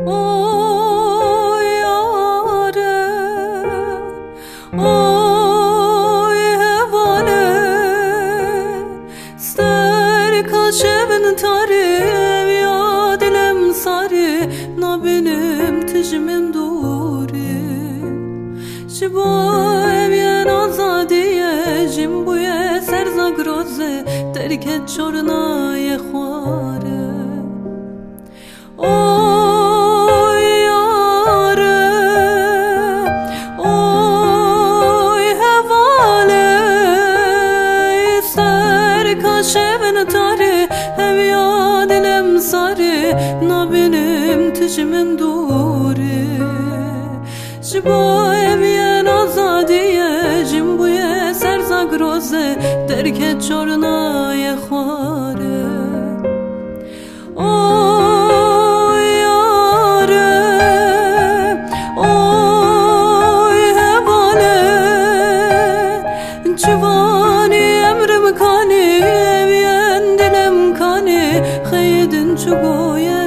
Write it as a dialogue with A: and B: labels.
A: Oy yâre, oy hevale, ster kaşevin tarim ya dilim sari, na benim tijmin duri. Jibo evyen azadiye, jimbuye serzagroze, terket çorna ye khware. Oy yâre, oy hevale, ser kaşevin tari, hev ya dilim sari, na benim tijmin duri. Jibo evyen azadiye, jimbuye serzagroze, terket çorna ye khware. Oy yâre, oy hevale, civani emrim kani, evyen dilim kani, xeydin çugoye.